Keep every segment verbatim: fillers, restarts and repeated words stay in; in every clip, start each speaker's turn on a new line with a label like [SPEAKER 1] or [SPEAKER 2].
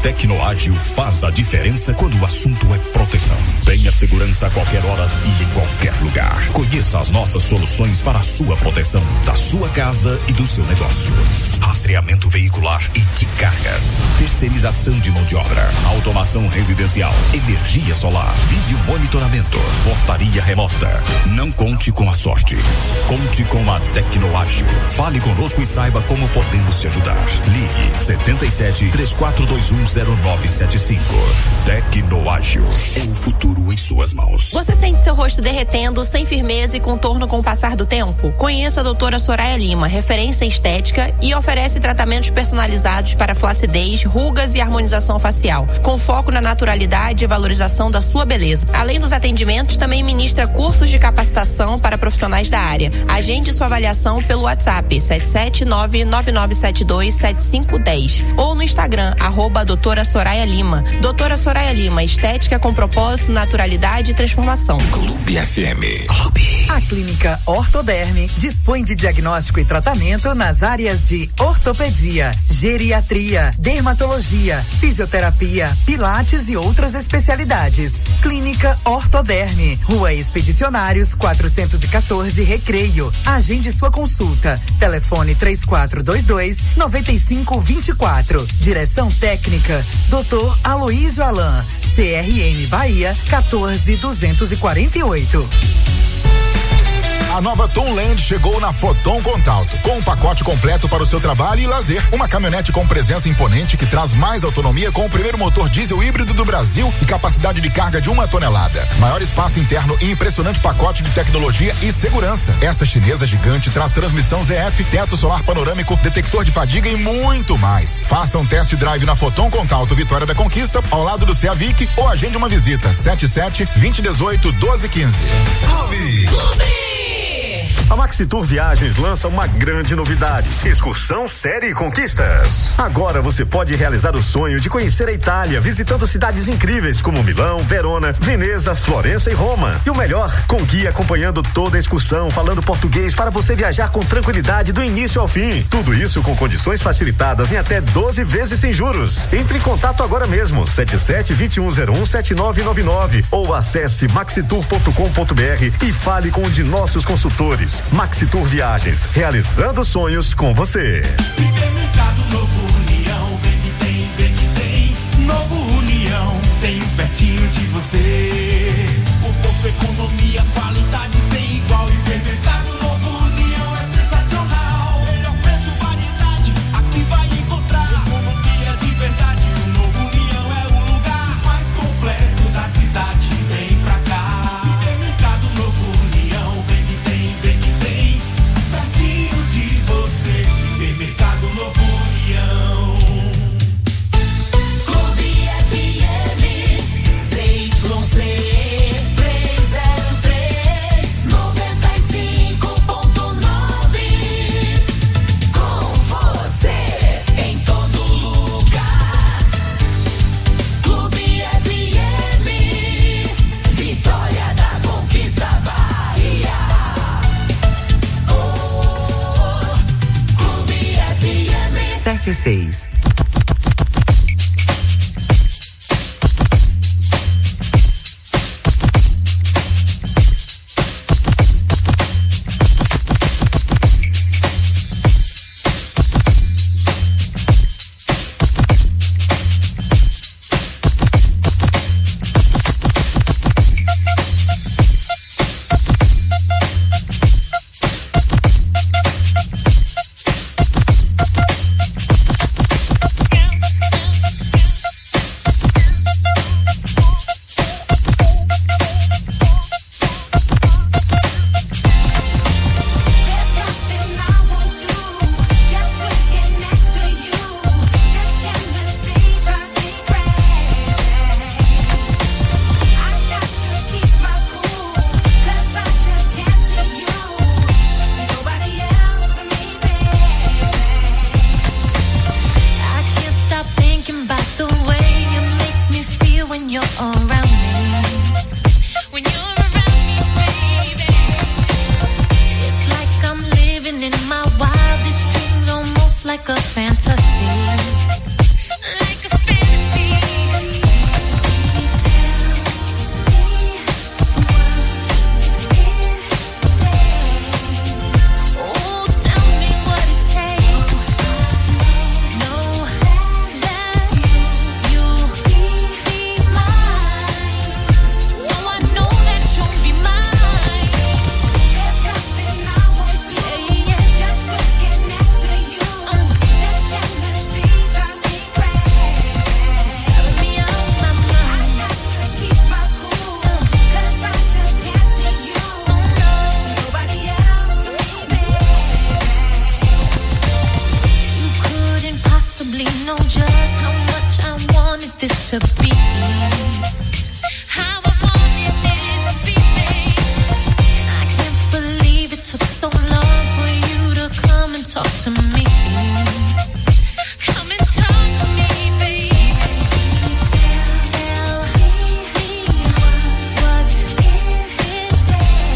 [SPEAKER 1] Tecnoágil faz a diferença quando o assunto é proteção. Tenha segurança a qualquer hora e em qualquer lugar. Conheça as nossas soluções para a sua proteção, da sua casa e do seu negócio. Rastreamento veicular e de cargas. Terceirização de mão de obra. Automação residencial. Energia solar. Vídeo monitoramento. Portaria remota. Não conte com a sorte. Conte com a Tecnoágil. Fale conosco e saiba como podemos te ajudar. Ligue setenta e sete, três quatro dois um, zero nove sete cinco. Tecnoágil. É o futuro em suas mãos.
[SPEAKER 2] Você sente seu rosto derretendo, sem firmeza e contorno com o passar do tempo? Conheça a doutora Soraya Lima, referência em estética, e oferece tratamentos personalizados para flacidez, rugas e harmonização facial, com foco na naturalidade e valorização da sua beleza. Além dos atendimentos, também ministra cursos de capacitação para profissionais da área. Agende sua avaliação pelo WhatsApp sete sete nove, nove nove sete dois, sete cinco um zero ou no Instagram, arroba doutora Soraya Lima. Doutora Soraya Lima, estética com propósito, naturalidade e transformação.
[SPEAKER 1] Clube F M. Clube.
[SPEAKER 3] A Clínica Ortoderme dispõe de diagnóstico e tratamento nas áreas de ortopedia, geriatria, dermatologia, fisioterapia, pilates e outras especialidades. Clínica Ortoderme, Rua Expedicionários quatrocentos e quatorze, Recreio. Agende sua consulta. Telefone três quatro dois dois, nove cinco dois quatro. Direção técnica doutor Aloísio Alain. C R M Bahia quatorze duzentos e quarenta e oito.
[SPEAKER 4] A nova Tom Land chegou na Foton Contalto, com um pacote completo para o seu trabalho e lazer. Uma caminhonete com presença imponente que traz mais autonomia com o primeiro motor diesel híbrido do Brasil e capacidade de carga de uma tonelada. Maior espaço interno e impressionante pacote de tecnologia e segurança. Essa chinesa gigante traz transmissão Z F, teto solar panorâmico, detector de fadiga e muito mais. Faça um test drive na Foton Contalto Vitória da Conquista, ao lado do C A Vic, ou agende uma visita. sete sete, vinte e dezoito, doze quinze.
[SPEAKER 1] Clube. Clube.
[SPEAKER 5] A Maxitur Viagens lança uma grande novidade: excursão série Conquistas. Agora você pode realizar o sonho de conhecer a Itália, visitando cidades incríveis como Milão, Verona, Veneza, Florença e Roma. E o melhor, com guia acompanhando toda a excursão, falando português para você viajar com tranquilidade do início ao fim. Tudo isso com condições facilitadas em até doze vezes sem juros. Entre em contato agora mesmo, sete sete, dois um zero um, sete nove nove nove, ou acesse maxitur ponto com ponto b r e fale com um de nossos consultores. Maxitur Viagens, realizando sonhos com você.
[SPEAKER 6] Supermercado Novo União, vem que tem, vem que tem. Novo União, tem pertinho de você. Conforto, economia, qualidade sem igual. Supermercado Novo União é sensacional. Melhor preço, variedade, aqui vai encontrar. Economia de verdade, o Novo União é o lugar mais completo da cidade. Vem pra cá. Supermercado Novo União, vem que tem, vem que tem. Pertinho de você. Supermercado Novo União. Clube F M, C Y Z trezentos e três, noventa e cinco ponto nove. Com você em todo lugar. Clube F M, Vitória da Conquista, Bahia. Oh, Clube F M.
[SPEAKER 3] sete e seis.
[SPEAKER 7] to be. How I wanted this to be made. I can't believe it took so long for you to come and talk to me. Come and talk to me, baby. Tell me what it takes.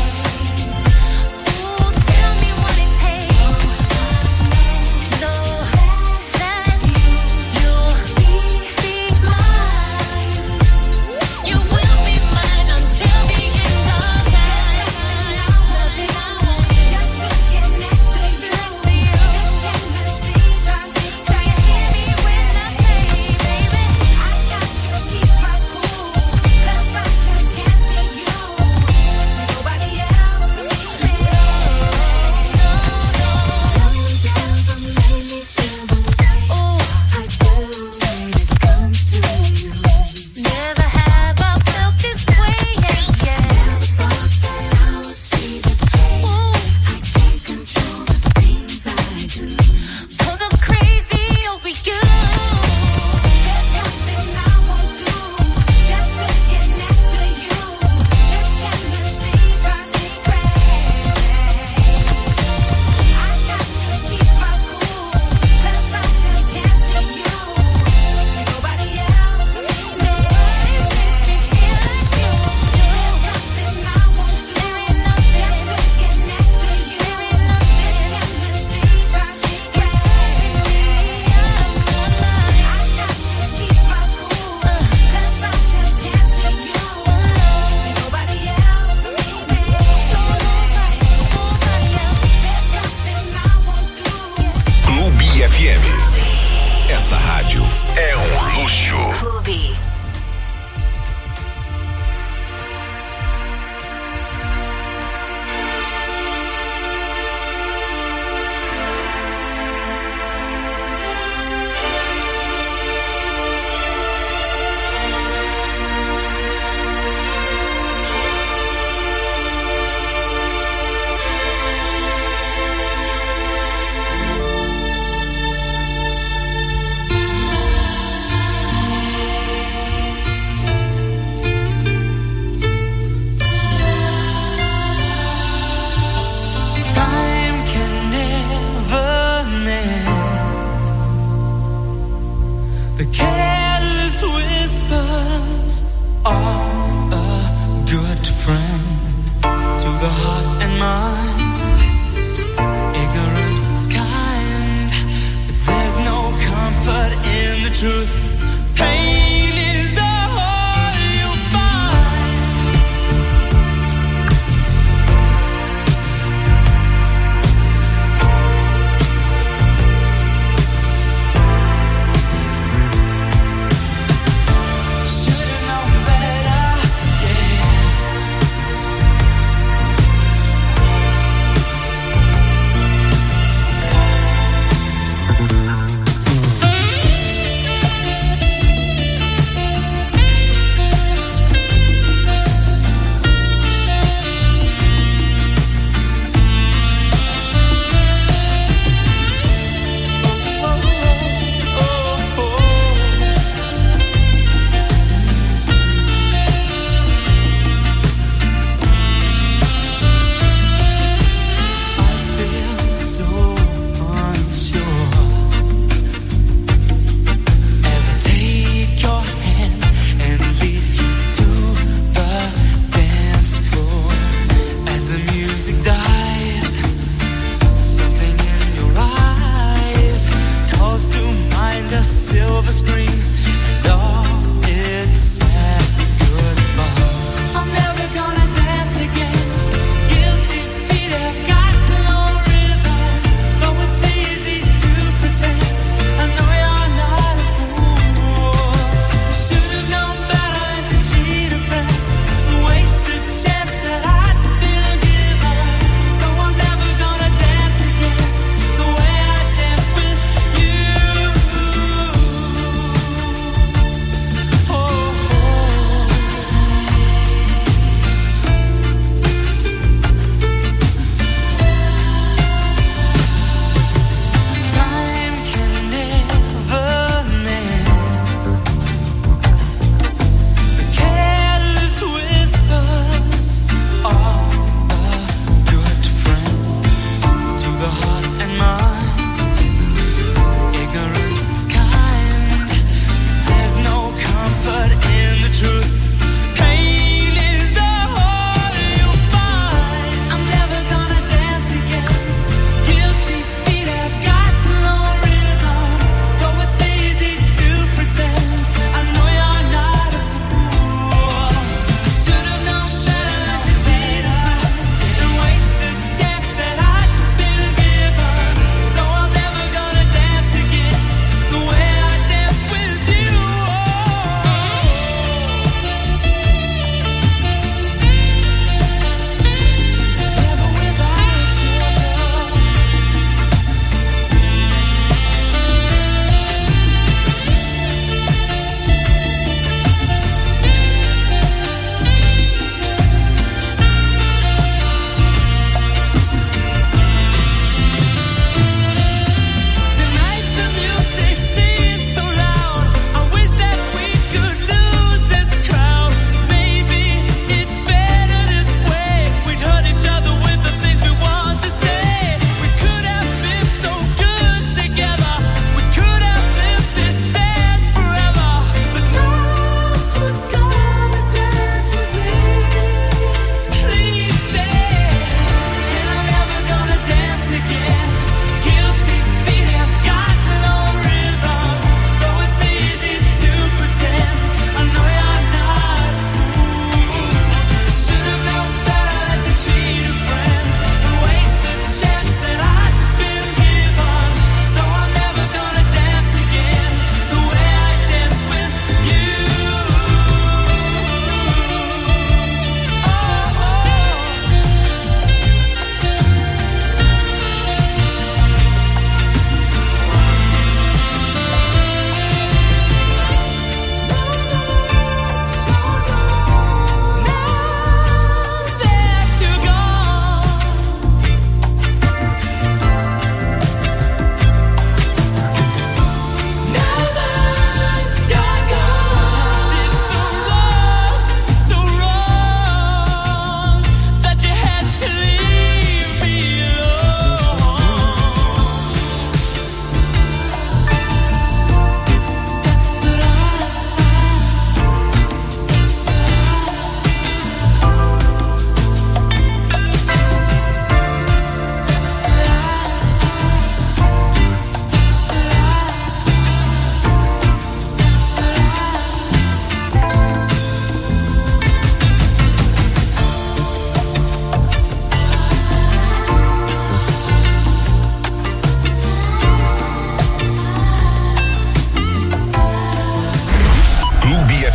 [SPEAKER 7] Oh, tell me what it takes. Know that you'll be mine. You will be mine until the end of time. Nothing I want just to get next to you. Do you hear me when I say, baby, I got to keep my cool, 'cause I just can't see you. Nobody else for me. Nobody's ever made me feel the way I do when it comes to you. Never have I felt this way, yeah, yeah. Never thought that I would see the day I can't control the things I do, 'cause I'm crazy over you. There's nothing I won't do just to get next to you. This chemistry drives me crazy. I got to keep my cool, 'cause I just can't see you. Nobody else for me. Nobody makes me feel like you. There's nothing I won't do. There ain't nothing just to get next to you. There ain't nothing. This chemistry drives me crazy. I'm on mine. I got to keep my cool, 'cause I just can't see you. Nobody else for me. Nobody else. There's nothing I won't do.
[SPEAKER 1] Clube F M. Essa rádio é um luxo.
[SPEAKER 7] Clube. Time can never mend the careless whispers of a good friend to the heart and mind. Ignorance is kind, but there's no comfort in the truth. Pain is the whole you find. Should've known better, yeah.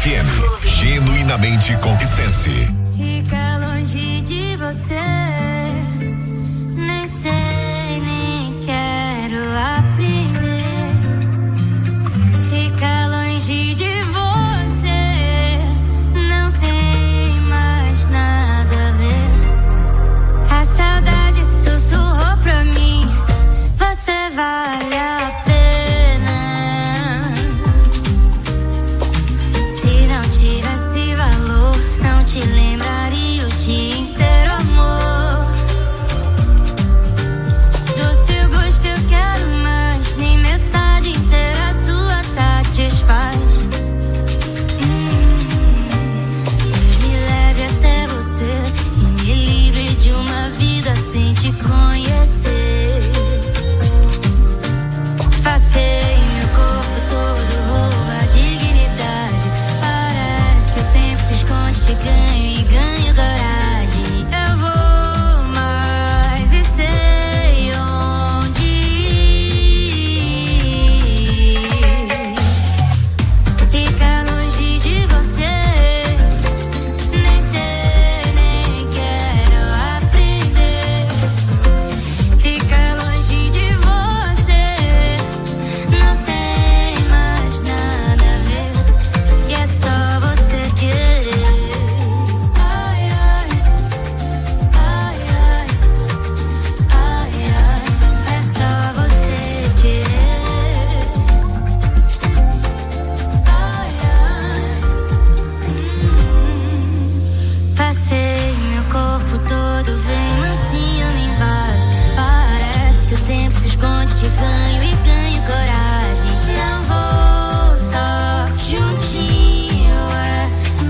[SPEAKER 8] F M, genuinamente conquistense.
[SPEAKER 7] Fica longe de você, nem sei, nem quero aprender. Fica longe de você, não tem mais nada a ver. A saudade sussurrou pra mim, você vale a pena. Se não tivesse valor, não te lembraria o dia inteiro, amor. Do seu gosto eu quero mais, nem metade inteira sua satisfaz. Hum, me leve até você e me livre de uma vida sem te conhecer. Passei meu corpo todo, rouba a dignidade. Parece que o tempo se esconde, te ganho e ganho coragem. Eu vou mais e sei onde ir. Fica longe de você, nem sei, nem quero aprender. Fica longe de você, não tem mais nada a ver, e é só você querer. Ai, ai, ai, ai, ai, ai, é só você querer. Ai, ai, hum. Passei meu corpo todo, vem mansinho, me invade. Parece que o tempo se esconde, te ganho e ganho coragem. Não vou só juntinho, é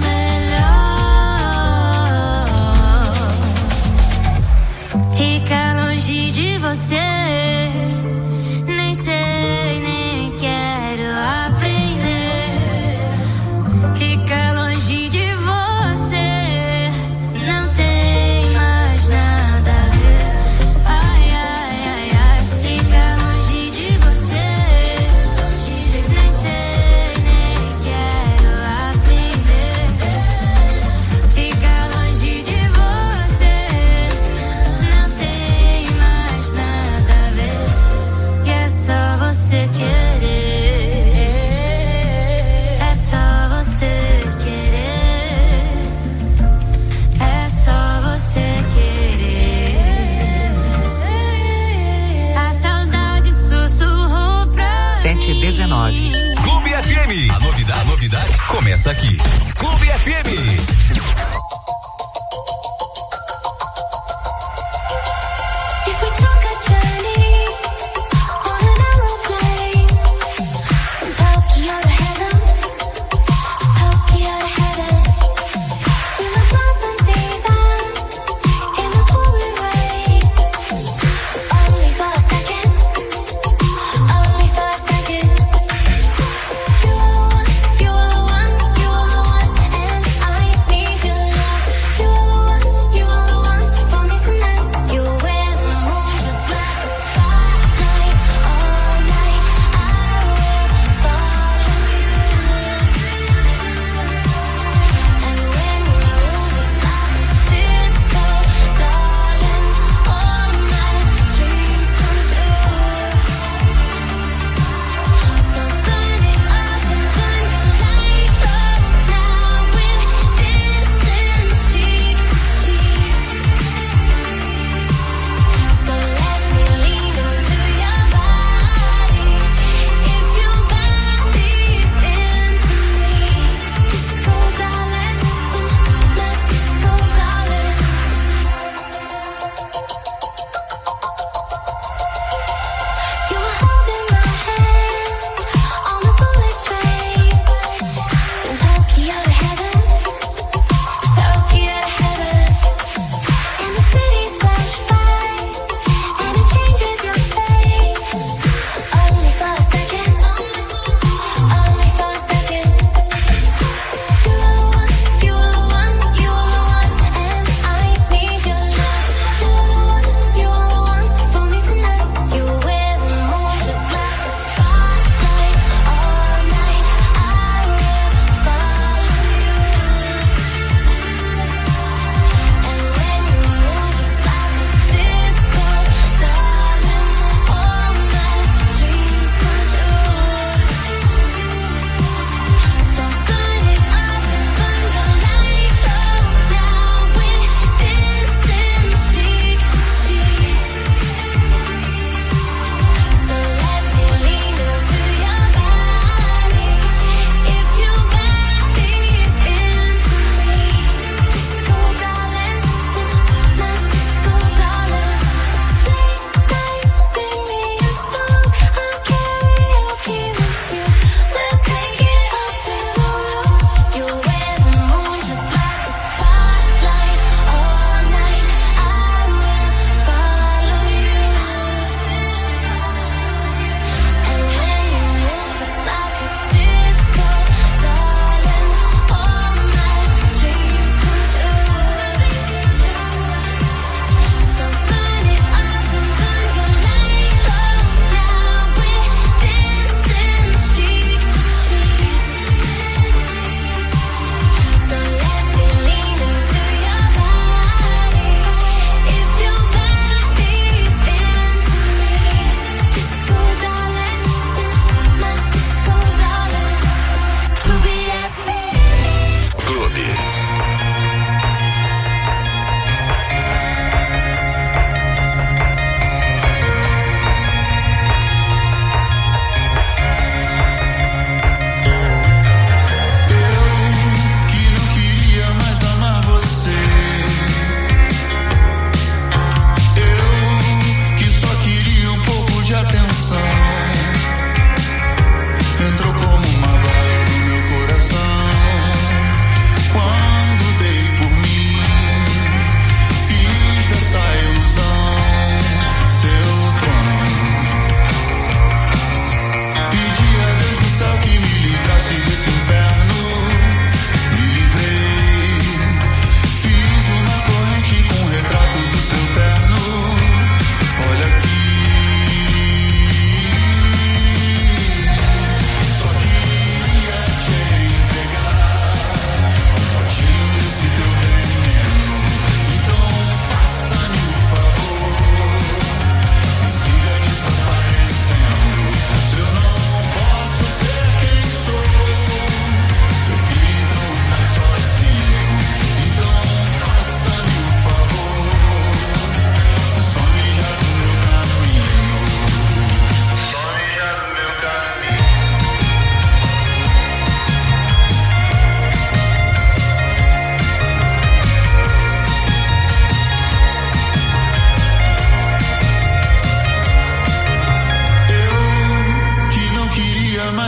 [SPEAKER 7] melhor. Fica longe de você, nem sei, nem quero aprender. Fica longe de você, não tem mais nada a ver. Ai, ai, ai, ai, fica longe de você, nem sei, nem quero aprender. Fica longe de você, não tem mais nada a ver, e é só você querer. É só você querer. É só você querer. A saudade sussurrou pra
[SPEAKER 3] sete e dezenove.
[SPEAKER 8] Clube F M. A novidade, a novidade começa aqui. Clube F M.
[SPEAKER 7] If we took a journey on an aeroplane, Tokyo to heaven, Tokyo to heaven. We must love some season in the pouring rain. Only for a second, only for a second. You are the one, you are the one, you are the one, and I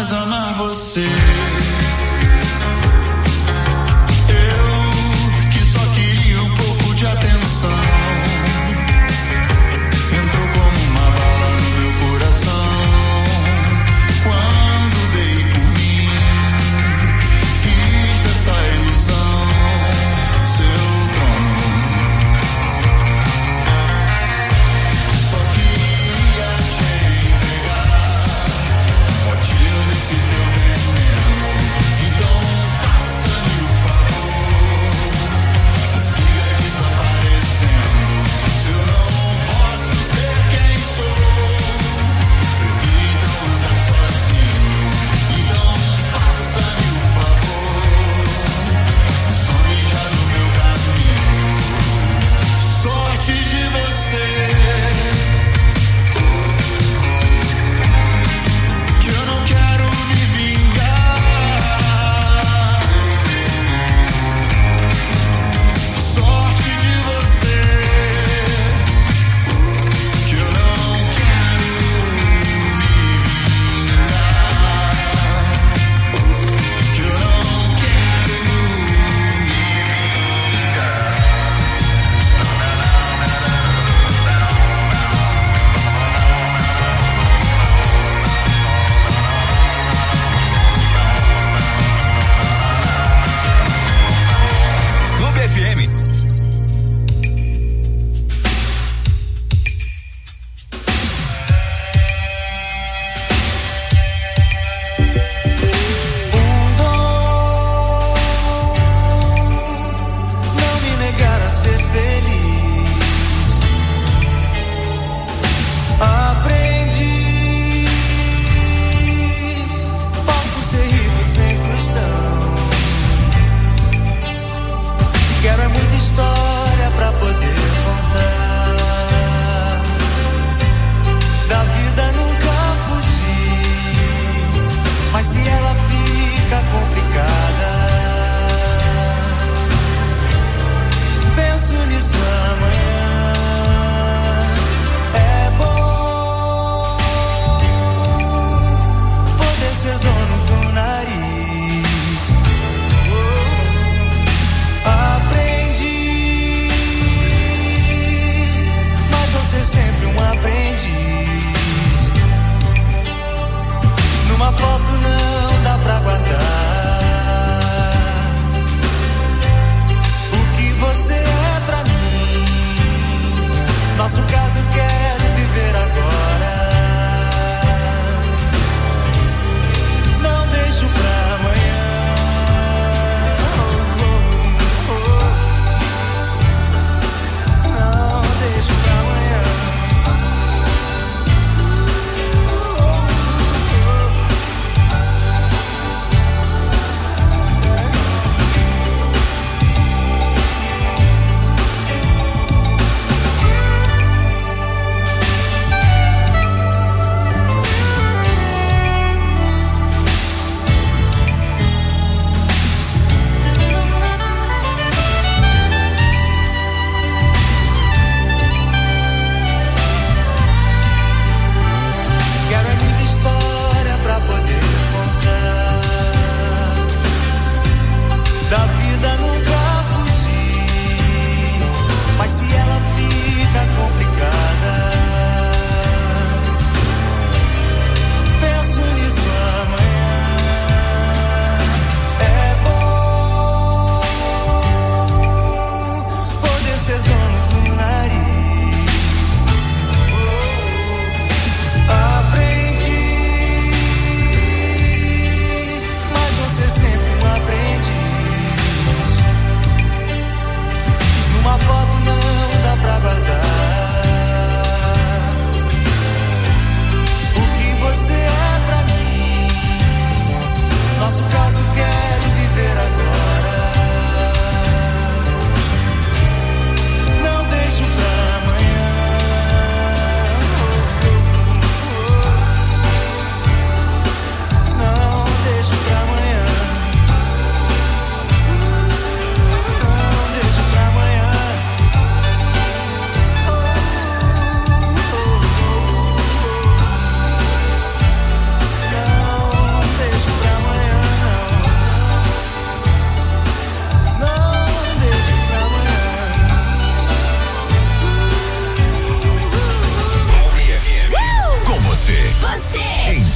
[SPEAKER 6] mais amar você.
[SPEAKER 7] Motivo desse teu veneno.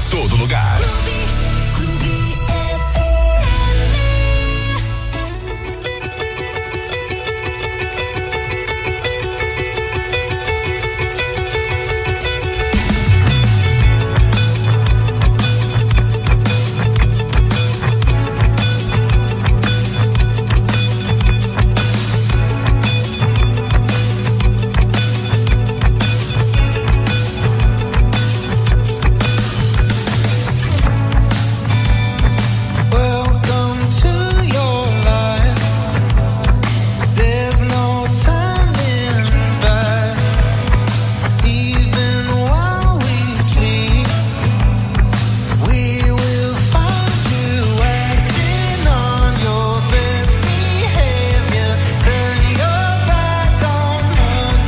[SPEAKER 8] todo lugar.